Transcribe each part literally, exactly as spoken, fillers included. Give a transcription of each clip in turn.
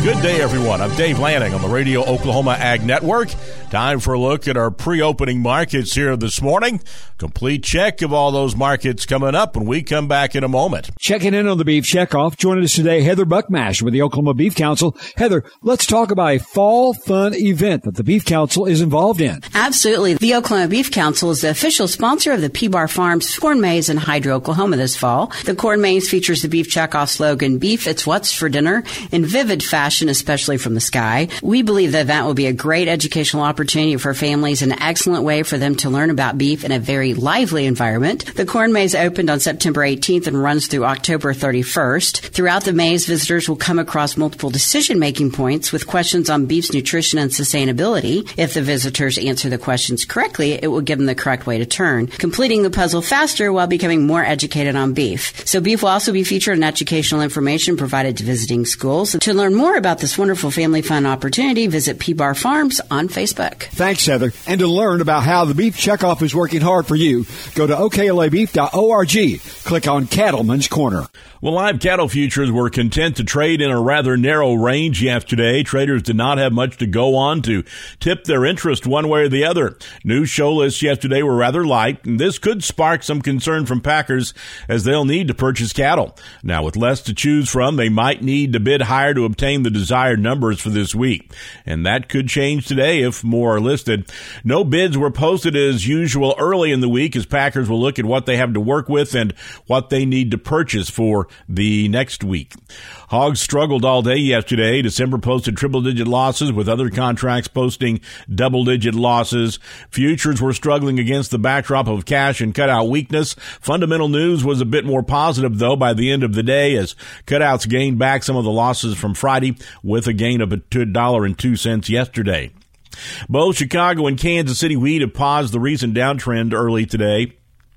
Good day, everyone. I'm Dave Lanning on the Radio Oklahoma Ag Network. Time for a look at our pre-opening markets here this morning. Complete check of all those markets coming up when we come back in a moment. Checking in on the Beef Checkoff. Joining us today, Heather Buckmash with the Oklahoma Beef Council. Heather, let's talk about a fall fun event that the Beef Council is involved in. Absolutely. The Oklahoma Beef Council is the official sponsor of the P-Bar Farms Corn Maze in Hydro, Oklahoma this fall. The Corn Maze features the Beef Checkoff slogan, "Beef, it's what's for dinner," in vivid fashion, especially from the sky. We believe the event will be a great educational opportunity for families, an excellent way for them to learn about beef in a very lively environment. The Corn Maze opened on September eighteenth and runs through October thirty-first. Throughout the maze, visitors will come across multiple decision-making points with questions on beef's nutrition and sustainability. If the visitors answer the questions correctly, it will give them the correct way to turn, completing the puzzle faster while becoming more educated on beef. So beef will also be featured in educational information provided to visiting schools. To learn more about this wonderful family fun opportunity, visit P-Bar Farms on Facebook. Thanks, Heather. And to learn about how the Beef Checkoff is working hard for you, go to O K L A beef dot org. Click on Cattleman's Corner. Well, live cattle futures were content to trade in a rather narrow range yesterday. Traders did not have much to go on to tip their interest one way or the other. New show lists yesterday were rather light, and this could spark some concern from packers as they'll need to purchase cattle. Now, with less to choose from, they might need to bid higher to obtain the desired numbers for this week, and that could change today if more are listed. No bids were posted as usual early in the week as packers will look at what they have to work with and what they need to purchase for the next week. Hogs struggled all day yesterday. December posted triple-digit losses with other contracts posting double-digit losses. Futures were struggling against the backdrop of cash and cutout weakness. Fundamental news was a bit more positive, though, by the end of the day as cutouts gained back some of the losses from Friday with a gain of one dollar and two cents yesterday. Both Chicago and Kansas City wheat have paused the recent downtrend early today,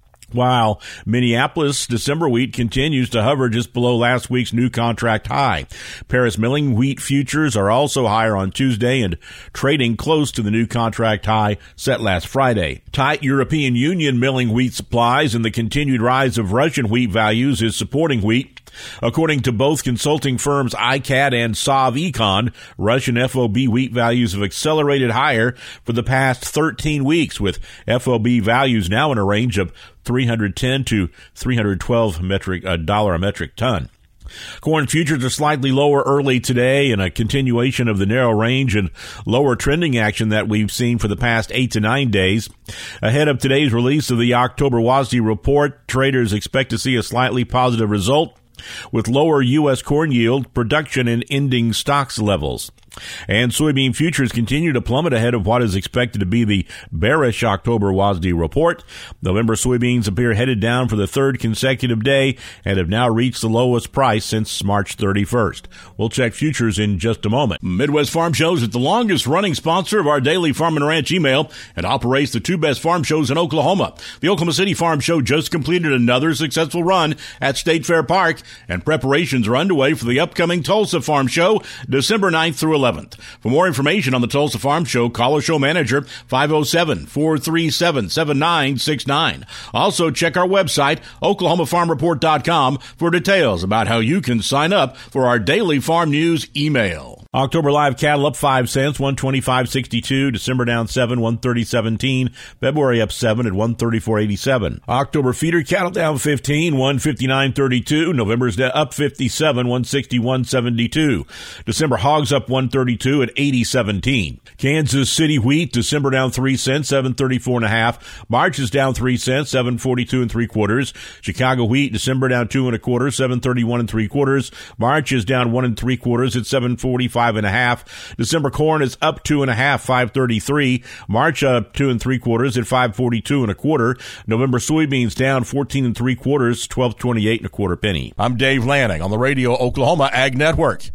while Minneapolis December wheat continues to hover just below last week's new contract high. Paris milling wheat futures are also higher on Tuesday and trading close to the new contract high set last Friday. Tight European Union milling wheat supplies and the continued rise of Russian wheat values is supporting wheat. According to both consulting firms I C A D and SovEcon, Russian F O B wheat values have accelerated higher for the past thirteen weeks, with F O B values now in a range of three hundred ten to three hundred twelve metric uh, dollar a metric ton. Corn futures are slightly lower early today in a continuation of the narrow range and lower trending action that we've seen for the past eight to nine days. Ahead of today's release of the October W A S D report, traders expect to see a slightly positive result with lower U S corn yield, production, and ending stocks levels. And soybean futures continue to plummet ahead of what is expected to be the bearish October W A S D report. November soybeans appear headed down for the third consecutive day and have now reached the lowest price since March thirty-first. We'll check futures in just a moment. Midwest Farm Shows is the longest running sponsor of our daily Farm and Ranch email and operates the two best farm shows in Oklahoma. The Oklahoma City Farm Show just completed another successful run at State Fair Park, and preparations are underway for the upcoming Tulsa Farm Show, December ninth through eleventh. For more information on the Tulsa Farm Show, call our show manager, five oh seven, four three seven, seven nine six nine. Also, check our website, oklahoma farm report dot com, for details about how you can sign up for our daily farm news email. October live cattle up five cents, one twenty-five sixty-two. December down seven, one thirty seventeen. February up seven at one thirty-four eighty-seven. October feeder cattle down fifteen, one fifty-nine thirty-two. November's up fifty-seven, one sixty-one seventy-two. December hogs up one thirty-two at eighty seventeen. Kansas City wheat, December down three cents, seven thirty-four and a half. March is down three cents, seven forty-two and three quarters. Chicago wheat, December down two and a quarter, seven thirty-one and three quarters. March is down one and three quarters at seven forty-five and a half. December corn is up two and a half, five thirty-three. March up two and three quarters at five forty-two and a quarter. November soybeans down fourteen and three quarters, twelve twenty-eight and a quarter penny. I'm Dave Lanning on the Radio Oklahoma Ag Network.